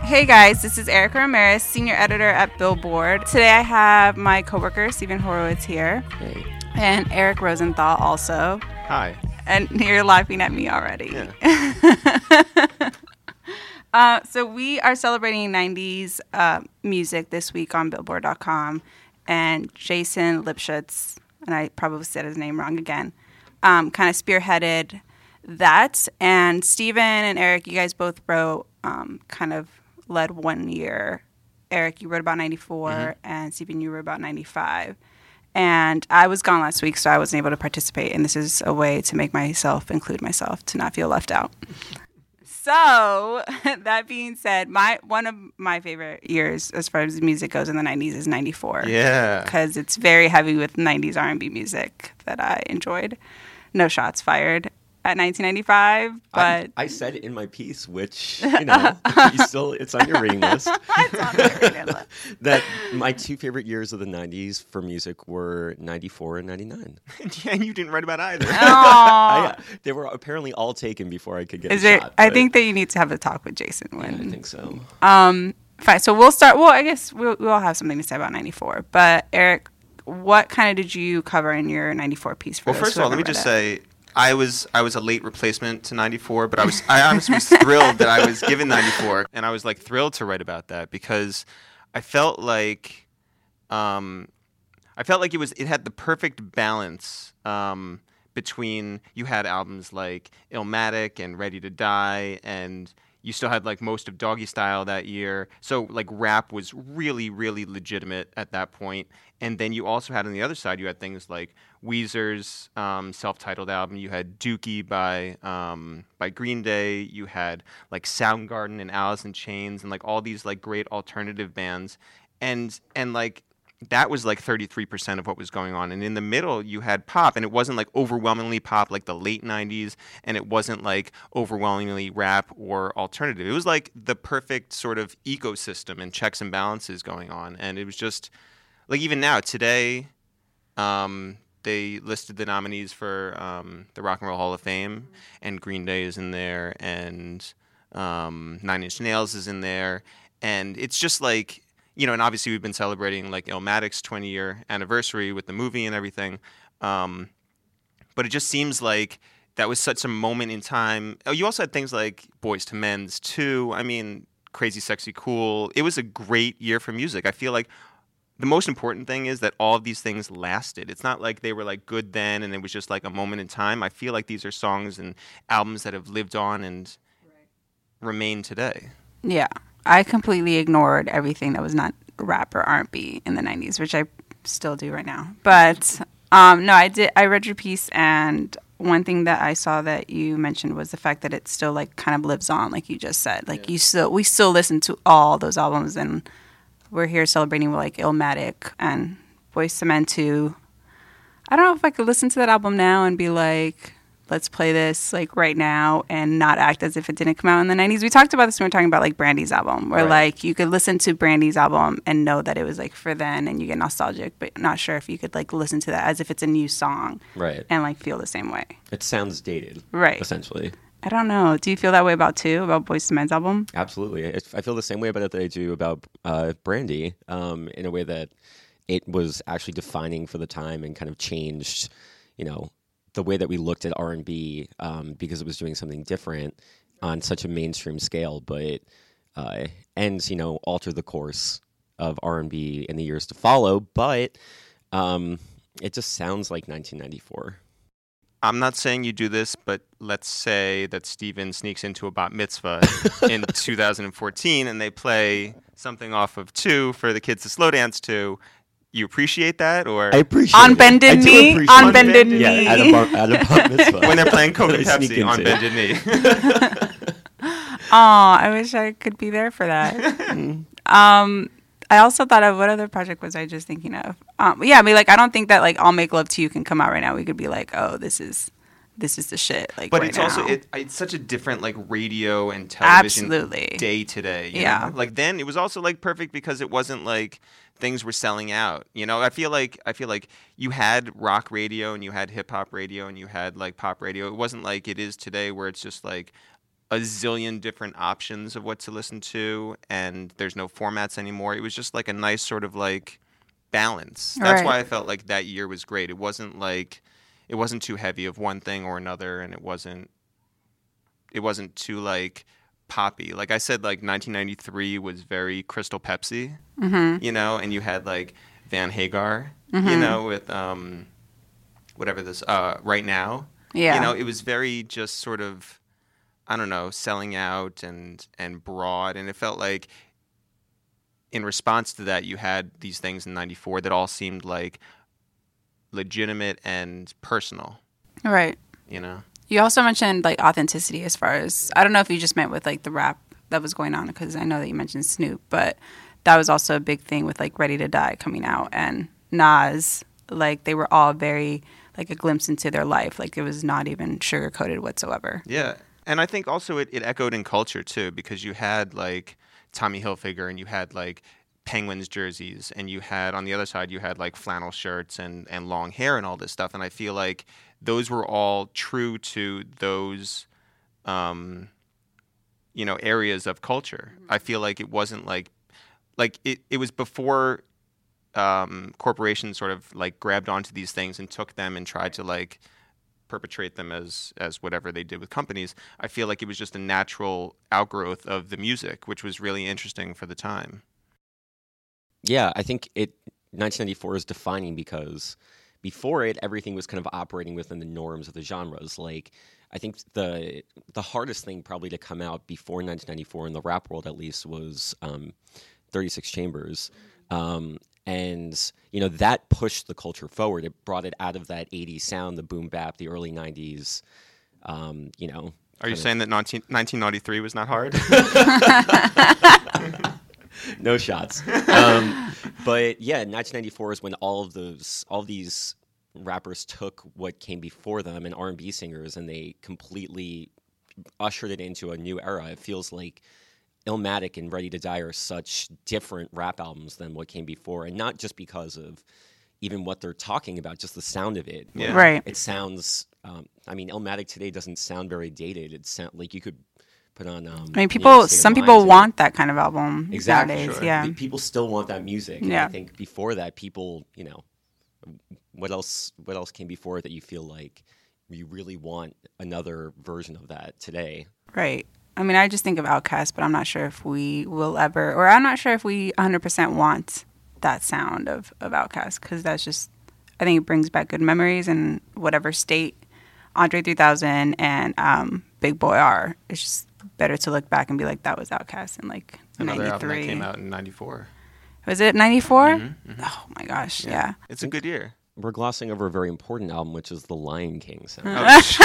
Hey guys, this is Erica Ramirez, senior editor at Billboard. Today I have my coworker Stephen Horowitz here. Hey. And Eric Rosenthal also. Hi. And you're laughing at me already. Yeah. So we are celebrating 90s music this week on Billboard.com. And Jason Lipschutz, and I probably said his name wrong again, kind of spearheaded that. And Stephen and Eric, you guys both wrote, kind of led 1 year. Eric, you wrote about 94, and Stephen, you wrote about 95. And I was gone last week, so I wasn't able to participate. And this is a way to make myself include myself, to not feel left out. So that being said, one of my favorite years as far as music goes in the 90s is 94. Yeah. Because it's very heavy with 90s R&B music that I enjoyed. No shots fired at 1995, but I said in my piece, which, it's on your reading list. It's on my reading list. That my two favorite years of the 90s for music were 94 and 99. Yeah, and you didn't write about either. They were apparently all taken before I could get Is a there? shot. I think that you need to have a talk with Jason. Yeah, I think so. Fine. So we'll start. Well, I guess we'll all have something to say about 94. But Eric, what kind of did you cover in your 94 piece? For Well, those first who of all, let me haven't just read it? say I was a late replacement to 94, but I honestly was thrilled that I was given 94, and I was like thrilled to write about that because I felt like it had the perfect balance between you had albums like Illmatic and Ready to Die, and you still had like most of Doggy Style that year. So like rap was really, really legitimate at that point. And then you also had on the other side, you had things like Weezer's self-titled album. You had Dookie by Green Day. You had like Soundgarden and Alice in Chains and like all these like great alternative bands. And like that was like 33% of what was going on. And in the middle, you had pop, and it wasn't like overwhelmingly pop like the late 90s, and it wasn't like overwhelmingly rap or alternative. It was like the perfect sort of ecosystem and checks and balances going on. And it was just like even now, today, they listed the nominees for the Rock and Roll Hall of Fame, and Green Day is in there, and Nine Inch Nails is in there. And it's just like, and obviously we've been celebrating like Illmatic's 20-year anniversary with the movie and everything. But it just seems like that was such a moment in time. Oh, you also had things like Boyz II Men's too. I mean, Crazy Sexy Cool. It was a great year for music. I feel like the most important thing is that all of these things lasted. It's not like they were like good then and it was just like a moment in time. I feel like these are songs and albums that have lived on and remain today. Yeah. I completely ignored everything that was not rap or R&B in the 90s, which I still do right now. But no, I did. I read your piece, and one thing that I saw that you mentioned was the fact that it still like kind of lives on, like you just said. Like we still listen to all those albums, and we're here celebrating with like Illmatic and Boyz II Men too. I don't know if I could listen to that album now and be like, let's play this like right now and not act as if it didn't come out in the 90s. We talked about this when we were talking about like Brandy's album, where like you could listen to Brandy's album and know that it was like for then, and you get nostalgic, but not sure if you could like listen to that as if it's a new song, right, and like feel the same way. It sounds dated, right? Essentially. I don't know. Do you feel that way about Boyz II Men's album? Absolutely. I feel the same way about it that I do about Brandy, in a way that it was actually defining for the time and kind of changed, the way that we looked at R&B, because it was doing something different on such a mainstream scale, but alter the course of R&B in the years to follow. But it just sounds like 1994. I'm not saying you do this, but let's say that Steven sneaks into a bat mitzvah in 2014 and they play something off of 2 for the kids to slow dance to. You appreciate that, or I appreciate on bended knee, on bended knee. Yeah, at a bar mitzvah. When they're playing Coke and Pepsi on bended knee. Oh, I wish I could be there for that. I also thought of what other project was I just thinking of? I don't think that like I'll Make Love to You can come out right now. We could be like, oh, this is the shit. Like, but right it's now. also it's such a different like radio and television Absolutely. Day today. You Yeah. know? Like then it was also like perfect because it wasn't like things were selling out. I feel like you had rock radio and you had hip hop radio and you had like pop radio. It wasn't like it is today where it's just like a zillion different options of what to listen to, and there's no formats anymore. It was just like a nice sort of like balance. That's Right. why I felt like that year was great. It wasn't too heavy of one thing or another, and it wasn't too like poppy. Like I said, like 1993 was very Crystal Pepsi, you know, and you had like Van Hagar, you know, with whatever this Right Now. Yeah. You know, it was very just sort of, I don't know, selling out and broad, and it felt like in response to that you had these things in 94 that all seemed like legitimate and personal, Right. you know. You also mentioned like authenticity as far as, I don't know if you just meant with like the rap that was going on, because I know that you mentioned Snoop, but that was also a big thing with like Ready to Die coming out and Nas. Like they were all very like a glimpse into their life. Like it was not even sugar coated whatsoever. Yeah. And I think also it echoed in culture too, because you had like Tommy Hilfiger and you had like Penguins jerseys, and you had on the other side you had like flannel shirts and long hair and all this stuff. And I feel like those were all true to those you know, areas of culture. I feel like it wasn't like it was before corporations sort of like grabbed onto these things and took them and tried to like perpetrate them as whatever they did with companies. I feel like it was just a natural outgrowth of the music, which was really interesting for the time. Yeah, I think 1994 is defining because before it, everything was kind of operating within the norms of the genres. Like, I think the hardest thing probably to come out before 1994 in the rap world, at least, was 36 Chambers. And, you know, that pushed the culture forward. It brought it out of that 80s sound, the boom bap, the early 90s, you know. Are you saying that 1993 was not hard? No shots. But yeah, 1994 is when all these rappers took what came before them and R&B singers, and they completely ushered it into a new era. It feels like Illmatic and Ready to Die are such different rap albums than what came before, and not just because of even what they're talking about, just the sound of it. Yeah. Right. It sounds. I mean, Illmatic today doesn't sound very dated. It sound like you could put on. I mean, some people want that kind of album exactly. nowadays. Sure. Yeah. People still want that music. And Yeah. I think before that, people, you know, what else came before it that you feel like you really want another version of that today? Right. I mean, I just think of Outkast, but I'm not sure if we will ever, or I'm not sure if we 100% want that sound of Outkast, because that's just, I think it brings back good memories, and whatever state Andre 3000 and Big Boy are, it's just better to look back and be like, that was Outkast in like Another 93. album that came out in 94. Was it 94? Oh my gosh, yeah. It's a good year. We're glossing over a very important album, which is the Lion King sound. Oh, shit.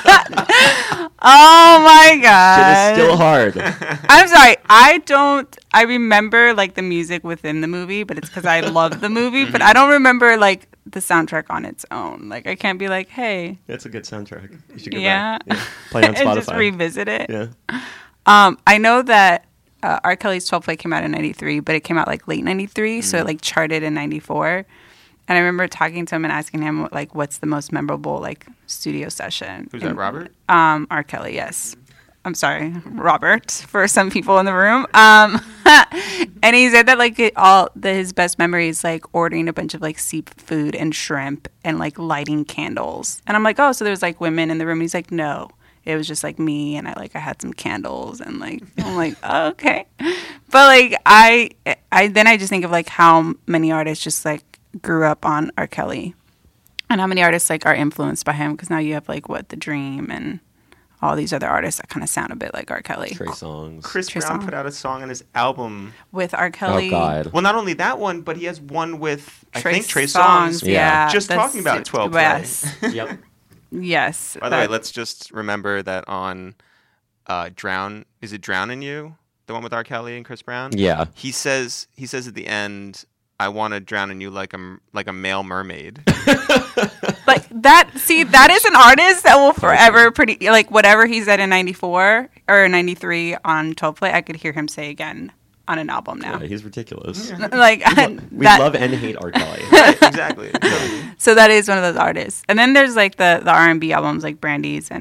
Oh my It god. is still hard. I'm sorry. I remember like the music within the movie, but it's because I love the movie, but I don't remember like the soundtrack on its own. Like I can't be like, hey, It's a good soundtrack. You should get yeah, back. Yeah. Play on and Spotify. just revisit it. Yeah. I know that R. Kelly's 12 Play came out in 93, but it came out like late 93, so it like charted in 94. And I remember talking to him and asking him like, what's the most memorable like studio session? Who's that, Robert? R. Kelly, yes. I'm sorry, Robert, for some people in the room. And he said that like his best memory is like ordering a bunch of like seafood and shrimp and like lighting candles. And I'm like, oh, so there's like women in the room. He's like, no, it was just like me, and I had some candles, and like I'm like, oh, okay. But like I just think of like how many artists just like grew up on R. Kelly, and how many artists like are influenced by him, because now you have like The Dream and all these other artists that kind of sound a bit like R. Kelly. Trey Songz. Chris Trey Brown Songz. put out a song on his album. With R. Kelly. Oh God. Well, not only that one, but he has one with, I think, Trey Songz. Songz. Yeah. Just that's talking about it. 12 Play. Yes. Yep. Yes. By the way, let's just remember that on Drown, is it Drown in You? The one with R. Kelly and Chris Brown? Yeah. He says at the end, I want to drown in you like a male mermaid. like that. See, that is an artist that will forever like whatever he said in 94 or 93 on 12 Play, I could hear him say again on an album now. Yeah, he's ridiculous. Like We love and hate R. Kelly. Right, exactly. Totally. So that is one of those artists. And then there's like the R&B albums like Brandy's and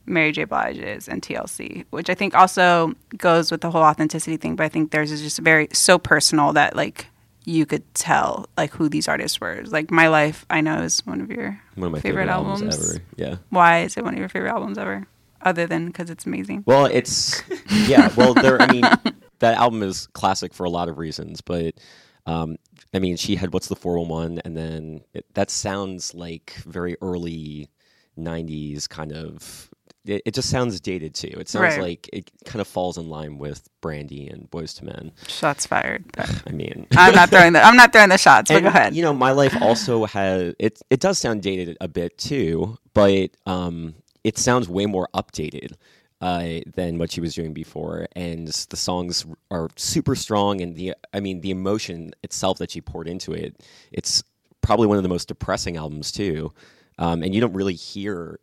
Mary J. Blige's and TLC, which I think also goes with the whole authenticity thing. But I think theirs is just so personal that like you could tell like who these artists were. Like My Life, I know, is one of my favorite albums ever. Yeah. Why is it one of your favorite albums ever? Other than because it's amazing. Well, it's Well, I mean, that album is classic for a lot of reasons, but I mean, she had What's the 411, and then that sounds like very early '90s kind of. It just sounds dated too. It sounds like it kind of falls in line with Brandy and Boyz II Men. Shots fired. I mean, I'm not throwing the shots. But go ahead. You know, My Life also has it. It does sound dated a bit too, but it sounds way more updated than what she was doing before, and the songs are super strong. And the emotion itself that she poured into it, it's probably one of the most depressing albums too. And you didn't really hear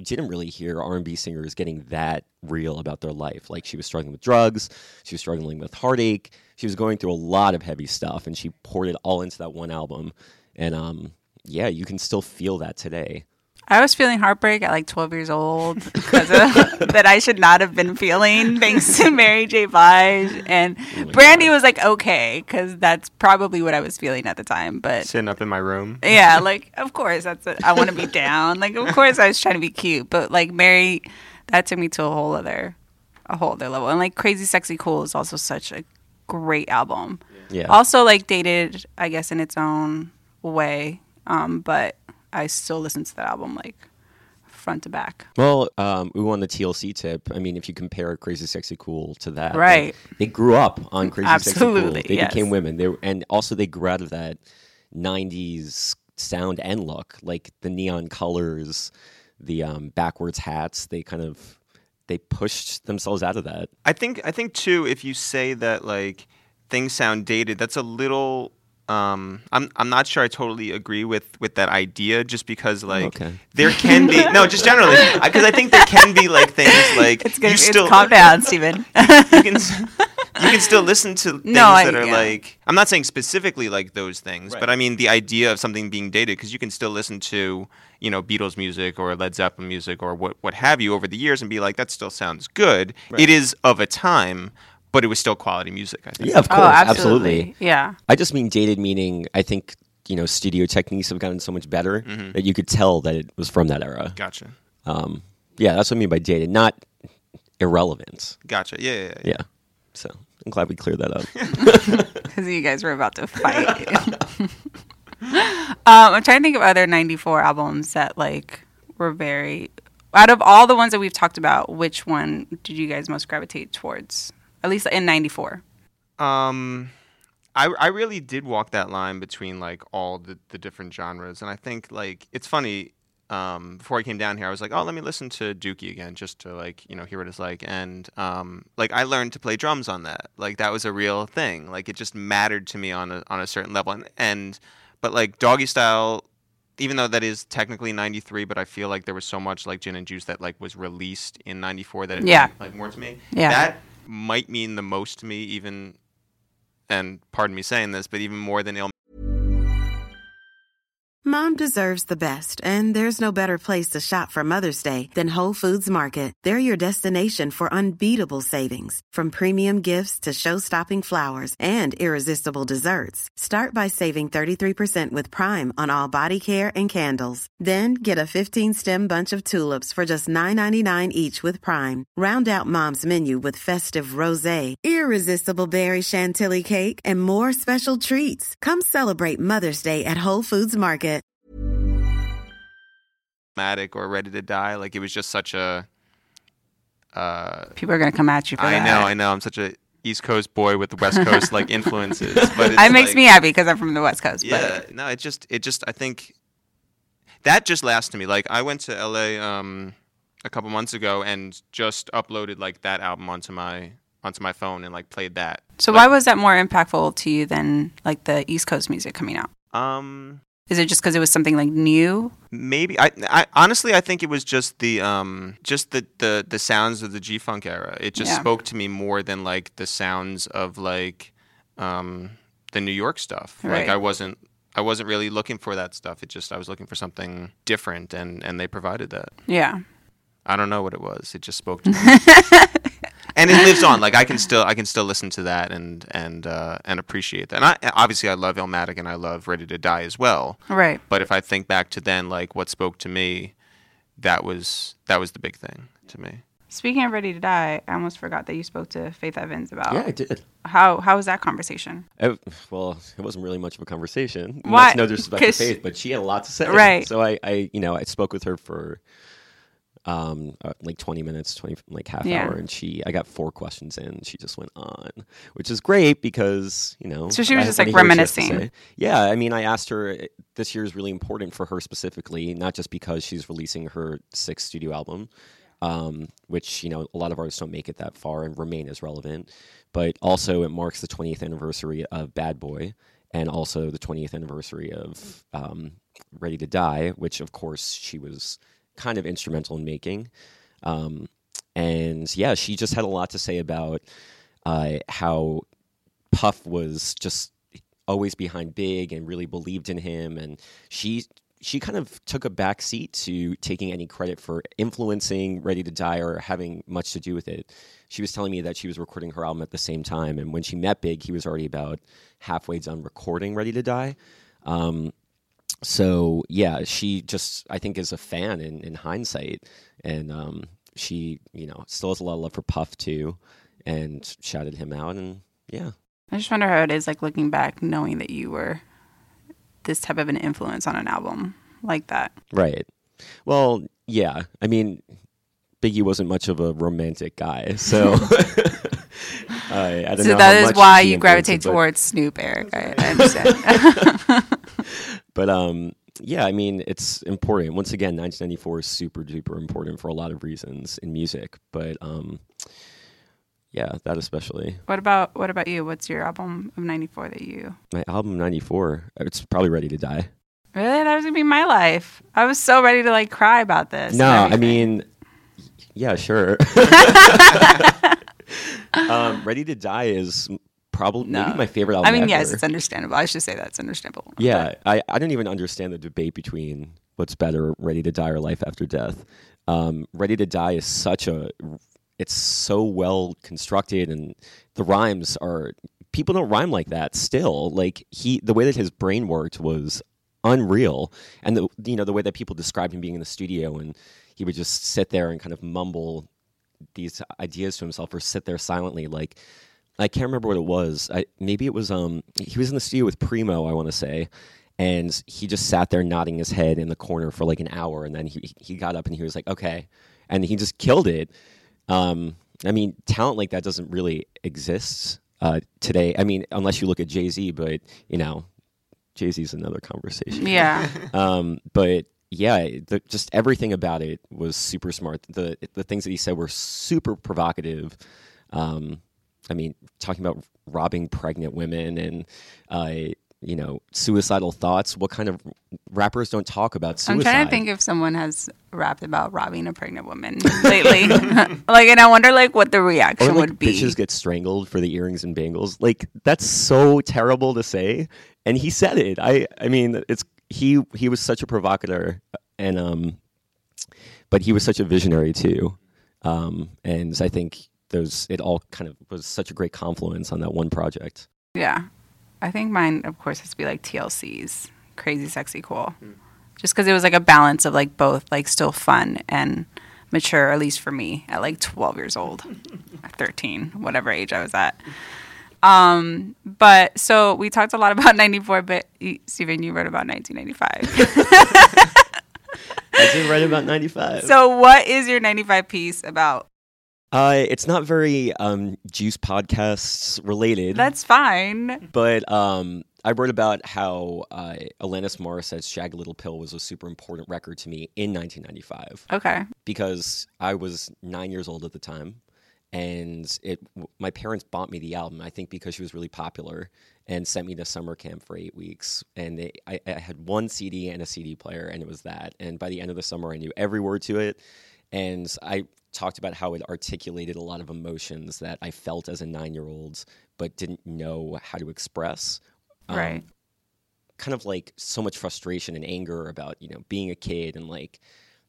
R&B singers getting that real about their life. Like, she was struggling with drugs, she was struggling with heartache, she was going through a lot of heavy stuff, and she poured it all into that one album. And you can still feel that today. I was feeling heartbreak at like 12 years old because that I should not have been feeling, thanks to Mary J. Blige. And Brandy was like, okay, because that's probably what I was feeling at the time. But sitting up in my room. Yeah, like, of course, that's it. I want to be down. Like, of course, I was trying to be cute. But like Mary, that took me to a whole other level. And like Crazy Sexy Cool is also such a great album. Yeah. Also like dated, I guess, in its own way. But I still listen to that album like front to back. Well, ooh, on the TLC tip, I mean, if you compare Crazy Sexy Cool to that, right? They grew up on Crazy Sexy Cool. They yes. became women. And also they grew out of that '90s sound and look, like the neon colors, the backwards hats. They pushed themselves out of that. I think too, if you say that like things sound dated, that's a little. I'm not sure I totally agree with that idea, just because like there can be just generally, because I think there can be like things like it's calm down, Steven. you can still listen to things that are like, I'm not saying specifically like those things, right. But I mean the idea of something being dated, because you can still listen to Beatles music or Led Zeppelin music or what have you over the years and be like, that still sounds good. Right. It is of a time. But it was still quality music, I think. Yeah, of course, absolutely. Yeah. I just mean dated, meaning I think studio techniques have gotten so much better that you could tell that it was from that era. Gotcha. Yeah, that's what I mean by dated, not irrelevant. Gotcha. Yeah. So I'm glad we cleared that up. Because you guys were about to fight. I'm trying to think of other '94 albums that like were very. Out of all the ones that we've talked about, which one did you guys most gravitate towards? At least in '94. I really did walk that line between like all the different genres, and I think like it's funny. Before I came down here, I was like, oh, let me listen to Dookie again, just to like hear what it's like, and like I learned to play drums on that. Like that was a real thing. Like it just mattered to me on a certain level, but like Doggy Style. Even though that is technically '93, but I feel like there was so much like Gin and Juice that like was released in '94 that it meant like more to me. Yeah. That might mean the most to me, even, and pardon me saying this, but even more than Mom deserves the best, and there's no better place to shop for Mother's Day than Whole Foods Market. They're your destination for unbeatable savings, from premium gifts to show-stopping flowers and irresistible desserts. Start by saving 33% with Prime on all body care and candles. Then get a 15-stem bunch of tulips for just $9.99 each with Prime. Round out Mom's menu with festive rosé, irresistible berry chantilly cake, and more special treats. Come celebrate Mother's Day at Whole Foods Market. Or Ready to Die, like it was just such a people are gonna come at you for that. I know I'm such a East Coast boy with the West Coast like influences, but it makes me happy because I'm from the West Coast. Yeah, but. No, it just I think that just lasts to me. Like I went to LA a couple months ago and just uploaded like that album onto my phone and like played that. So why was that more impactful to you than like the East Coast music coming out? Is it just because it was something like new? Maybe. I honestly I think it was just the sounds of the G-Funk era. It just spoke to me more than like the sounds of like the New York stuff. Right. Like I wasn't really looking for that stuff. I was looking for something different, and they provided that. Yeah. I don't know what it was. It just spoke to me. And it lives on. Like I can still listen to that and appreciate that. And obviously I love Illmatic and I love Ready to Die as well. Right. But if I think back to then, like what spoke to me, that was the big thing to me. Speaking of Ready to Die, I almost forgot that you spoke to Faith Evans about. Yeah, I did. How was that conversation? Well, it wasn't really much of a conversation. Why? That's no disrespect to Faith, but she had a lot to say. Right. So I spoke with her for like 20 minutes, like half hour, and I got 4 questions in. She just went on, which is great because, So she was just like reminiscing. Yeah, I mean, I asked her, this year is really important for her specifically, not just because she's releasing her 6th studio album, which, a lot of artists don't make it that far and remain as relevant, but also it marks the 20th anniversary of Bad Boy and also the 20th anniversary of Ready to Die, which of course she was kind of instrumental in making. And yeah, she just had a lot to say about how Puff was just always behind Big and really believed in him. And she kind of took a back seat to taking any credit for influencing Ready to Die or having much to do with it. She was telling me that she was recording her album at the same time. And when she met Big, he was already about halfway done recording Ready to Die. So yeah, she just, I think, is a fan in hindsight, and she, still has a lot of love for Puff too, and shouted him out, and yeah. I just wonder how it is like looking back, knowing that you were this type of an influence on an album like that. Right. Well, yeah. I mean, Biggie wasn't much of a romantic guy, so I don't know. So that is why you gravitate towards Snoop, Eric. I understand. But yeah, I mean, it's important. Once again, 1994 is super duper important for a lot of reasons in music. But yeah, that especially. What about you? What's your album of '94 that you? My album '94, it's probably Ready to Die. Really, that was gonna be my life. I was so ready to like cry about this. No, I mean, yeah, sure. Ready to Die is probably maybe my favorite album. I mean, ever. yes, it's understandable. I should say that's understandable. Yeah, I don't even understand the debate between what's better, Ready to Die or Life After Death. Ready to Die is it's so well constructed, and the rhymes are, people don't rhyme like that still. Like the way that his brain worked was unreal, and the way that people described him being in the studio, and he would just sit there and kind of mumble these ideas to himself or sit there silently, like. I can't remember what it was. Maybe it was he was in the studio with Primo, I want to say, and he just sat there nodding his head in the corner for like an hour, and then he got up and he was like, okay, and he just killed it. I mean, talent like that doesn't really exist today. I mean, unless you look at Jay-Z, but Jay-Z's another conversation. Yeah. But yeah, just everything about it was super smart. The things that he said were super provocative. I mean, talking about robbing pregnant women and, suicidal thoughts. What kind of rappers don't talk about suicide? I'm trying to think if someone has rapped about robbing a pregnant woman lately. And I wonder, what the reaction would be. Bitches get strangled for the earrings and bangles. That's so terrible to say. And he said it. I mean, he was such a provocateur, and but he was such a visionary too. And I think it all kind of was such a great confluence on that one project. Yeah. I think mine, of course, has to be TLC's Crazy Sexy Cool. Just because it was a balance of both still fun and mature, at least for me, at 12 years old, 13, whatever age I was at. But so we talked a lot about 94, but Steven, you wrote about 1995. I did write about 95. So what is your 95 piece about? It's not very Juice Podcasts related. That's fine. But I wrote about how Alanis Morissette's Shag a Little Pill was a super important record to me in 1995. Okay. Because I was 9 years old at the time, and my parents bought me the album, I think because she was really popular, and sent me to summer camp for 8 weeks. And I had one CD and a CD player, and it was that. And by the end of the summer, I knew every word to it. And I talked about how it articulated a lot of emotions that I felt as a 9-year-old, but didn't know how to express. Right. Kind of so much frustration and anger about, being a kid and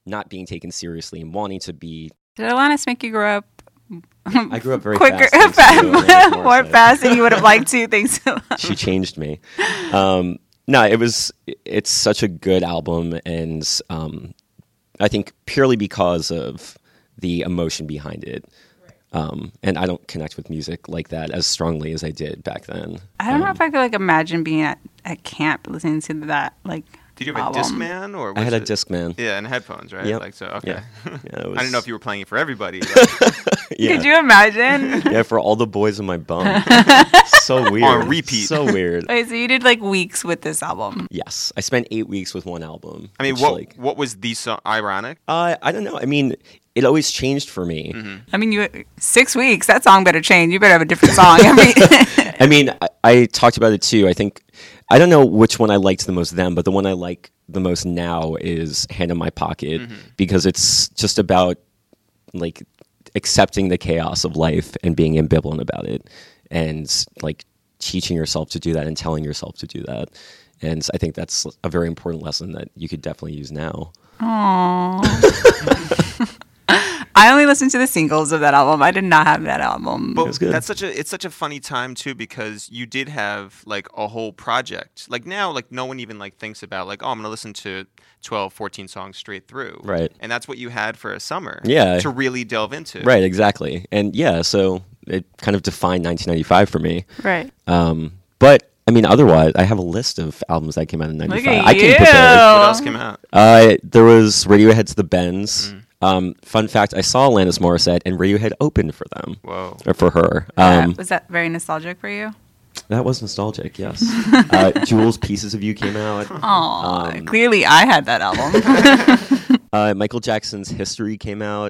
not being taken seriously and wanting to be. Did Alanis make you grow up I grew up very quicker, fast. thanks to Alanis more Morissette. fast than you would have liked to? Thanks. She changed me. No, it's such a good album, and I think purely because of the emotion behind it. And I don't connect with music like that as strongly as I did back then. I don't know if I could imagine being at camp listening to that Did you have album. a Discman or? I had a was it- Discman. Yeah, and headphones, right? Yep. So okay. Yeah. Yeah, it I didn't know was- if you were playing it for everybody. Yeah. Could you imagine? Yeah, for all the boys in my bum. So weird. On repeat. So weird. Wait, so you did weeks with this album? Yes, I spent 8 weeks with one album. I mean, which, what was the song? Ironic. I don't know. I mean, it always changed for me. I mean, 6 weeks. That song better change. You better have a different song every. I mean, I talked about it too. I think I don't know which one I liked the most then, but the one I like the most now is "Hand in My Pocket" because it's just about accepting the chaos of life and being ambivalent about it, and teaching yourself to do that and telling yourself to do that. And I think that's a very important lesson that you could definitely use now. Aww. I only listened to the singles of that album. I did not have that album. But was good. it's such a funny time too because you did have a whole project. Now no one even thinks about I'm going to listen to 12, 14 songs straight through. Right. And that's what you had for a summer. Yeah. To really delve into. Right, exactly. And yeah, so it kind of defined 1995 for me. Right. But I mean, otherwise, I have a list of albums that came out in '95. Look at I came you. prepared. What else came out? There was Radiohead's The Bends. Fun fact: I saw Alanis Morissette, and Radiohead opened for them. Whoa. Or for her. Was that very nostalgic for you? That was nostalgic. Yes. Jules' Pieces of You came out. Oh, clearly I had that album. Michael Jackson's History came out.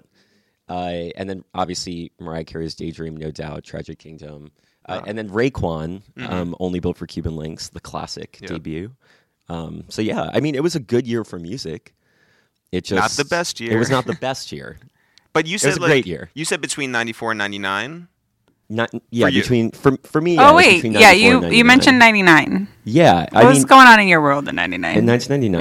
And then obviously Mariah Carey's Daydream, no doubt, Tragic Kingdom. And then Raekwon, Only Built for Cuban Links, the classic debut. So yeah, I mean, it was a good year for music. It just Not the best year. It was not the best year. But you said was a great year. You said between 94 and 99. Not yeah, For you. between for me. Yeah, Oh it was wait, between yeah, 94 and you 99. mentioned 99. Yeah, What was going on in your world in 99? in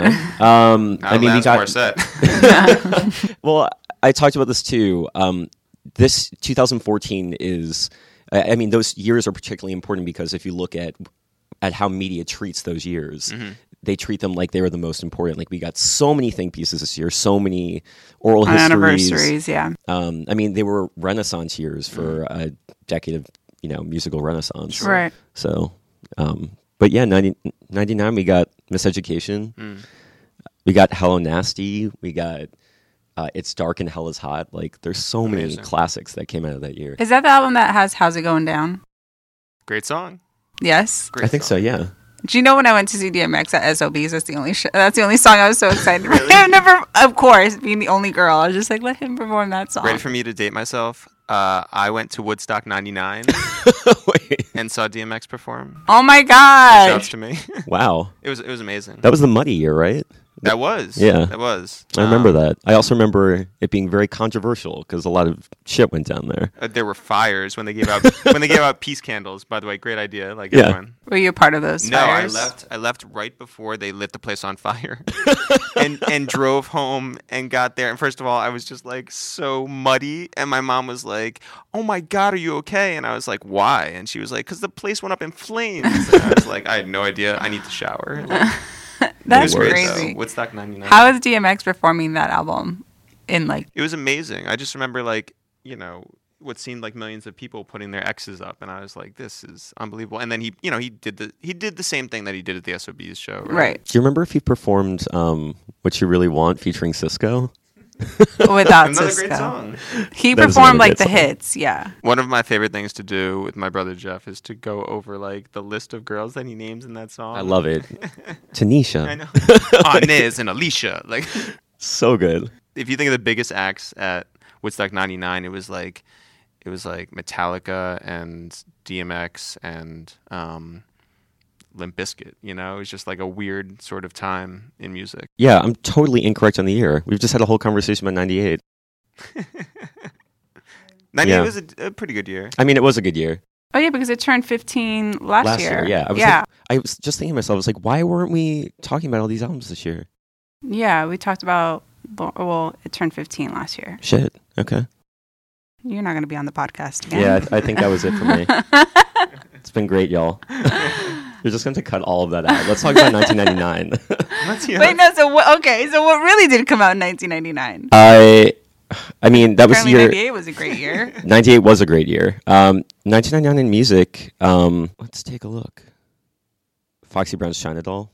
1999. I mean, we got Morissette. well. I talked about this too. This 2014 is. I mean, those years are particularly important because if you look at how media treats those years, they treat them like they were the most important. We got so many think pieces this year, so many oral histories. Anniversaries, yeah. I mean, they were Renaissance years for a decade of musical Renaissance. Right. So, but yeah, 99 we got Miseducation. We got Hello Nasty. We got It's Dark and Hell is Hot. There's so many Amazing. classics that came out of that year. Is that the album that has How's It Going Down? Great song. Yes. Great I think so. song. Yeah. Do you know when I went to see DMX at SOBs? That's the only song I was so excited. Really? I've never, of course, being the only girl, I was just let him perform that song. Ready for me to date myself? I went to Woodstock 99 Wait. and saw DMX perform. Oh my Shouts god! to me. Wow. It was amazing. That was the Muddy year, right? That was. Yeah. That was. I remember that. I also remember it being very controversial because a lot of shit went down there. There were fires when they gave out peace candles. By the way, great idea. Yeah. Everyone. Were you a part of those No, fires? I left right before they lit the place on fire, and drove home and got there. And first of all, I was just so muddy, and my mom was like, "Oh my God, are you okay?" And I was like, "Why?" And she was like, "'Cause the place went up in flames." And I was like, "I had no idea. I need to shower." That's it was crazy. Great, though. Woodstock 99. How is DMX performing that album? It was amazing. I just remember what seemed like millions of people putting their X's up, and I was like, "This is unbelievable." And then he did the same thing that he did at the SOBs show. Right. Do you remember if he performed "What You Really Want" featuring Cisco? Without Another Cisco. great song. He That is performed another the great song. hits, yeah. One of my favorite things to do with my brother Jeff is to go over the list of girls that he names in that song. I love it. Tanisha. I know. Inez and Alicia. So good. If you think of the biggest acts at Woodstock 99, it was Metallica and DMX and Limp Bizkit. It was just a weird sort of time in music. Yeah, I'm totally incorrect on the year. We've just had a whole conversation about 98. 98 Yeah. was a pretty good year. I mean, it was a good year. Oh yeah, because it turned 15 last year. Yeah. I was just thinking to myself, I was like, why weren't we talking about all these albums this year? Yeah, we talked about Well, it turned 15 last year. Shit. Okay. You're not going to be on the podcast again. Yeah, I think that was it for me. It's been great, y'all. You're just going to cut all of that out. Let's talk about 1999. Wait, no. So okay. So what really did come out in 1999? I mean, that was the Apparently year. 98 was a great year. 98 was a great year. 1999 in music. Let's take a look. Foxy Brown's China Doll.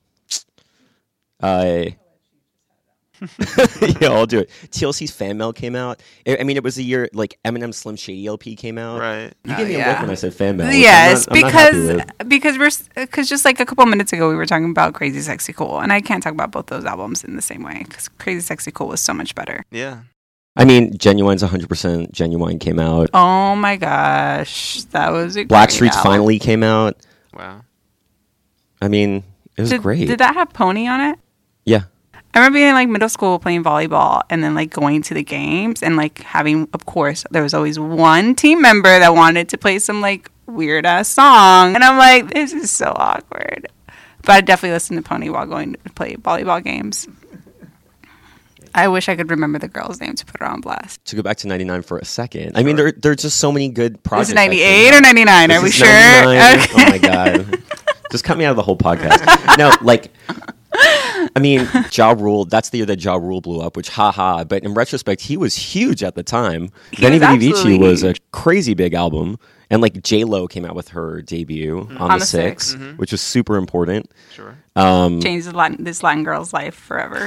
Yeah, I'll do it. TLC's Fan Mail came out. I mean, it was the year like Eminem's Slim Shady LP came out. Right. You gave me a look when I said Fan Mail. Yes, I'm not happy with. because just like a couple minutes ago we were talking about Crazy Sexy Cool, and I can't talk about both those albums in the same way because Crazy Sexy Cool was so much better. Yeah. I mean, Genuine's 100% Genuine came out. Oh my gosh, that was a Blackstreet's great album. Finally came out. Wow. I mean, it was great. Did that have Pony on it? Yeah. I remember being in like middle school playing volleyball and then like going to the games and like having, of course, there was always one team member that wanted to play some like weird ass song. And I'm like, this is so awkward. But I definitely listened to Pony while going to play volleyball games. I wish I could remember the girl's name to put her on blast. To go back to 99 for a second. I mean, there are just so many good projects. Is it 98 or 99? This Are we is sure? 99. Okay. Oh my God. Just cut me out of the whole podcast. No, like, I mean, Ja Rule, that's the year that Ja Rule blew up, which haha. But in retrospect, he was huge at the time. Benny was Vidi Vici absolutely was a huge. crazy big album. And like J-Lo came out with her debut on the 6th, which was super important. Sure. Changed this Latin girl's life forever.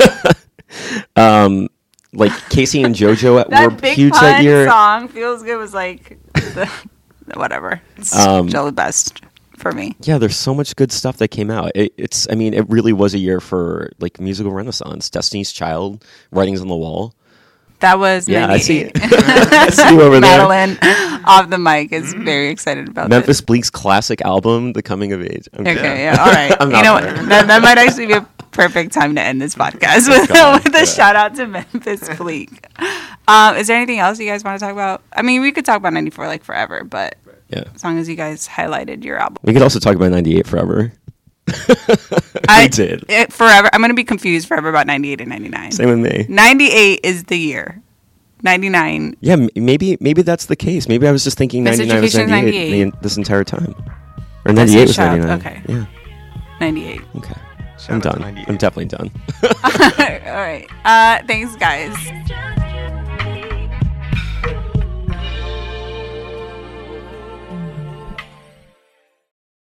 Like Casey and JoJo were That Big huge Pun that year. song, Feels Good, was like, whatever. It's still the best for me. Yeah, there's so much good stuff that came out. I mean, it really was a year for like musical renaissance. Destiny's Child, Writings on the Wall. That was Yeah, I see. 98. I see you over there. Madeline off the mic is very excited about Memphis Bleak's classic album, The Coming of Age. this. Okay, yeah, all right. I'm You not know what? there. That might actually be a perfect time to end this podcast with a shout out to Memphis Bleak. Is there anything else you guys want to talk about? I mean, we could talk about 94 like forever, but Yeah. as long as you guys highlighted your album. We could also talk about 98 forever. I We did. Forever. I'm going to be confused forever about 98 and 99. Same with me. 98 is the year. 99. Yeah, maybe that's the case. Maybe I was just thinking Best 99 was Education 98 this entire time. Or Best 98 was Child, 99. okay. Yeah. 98. Okay. Shout I'm out to done. 98. I'm definitely done. All right. Thanks, guys.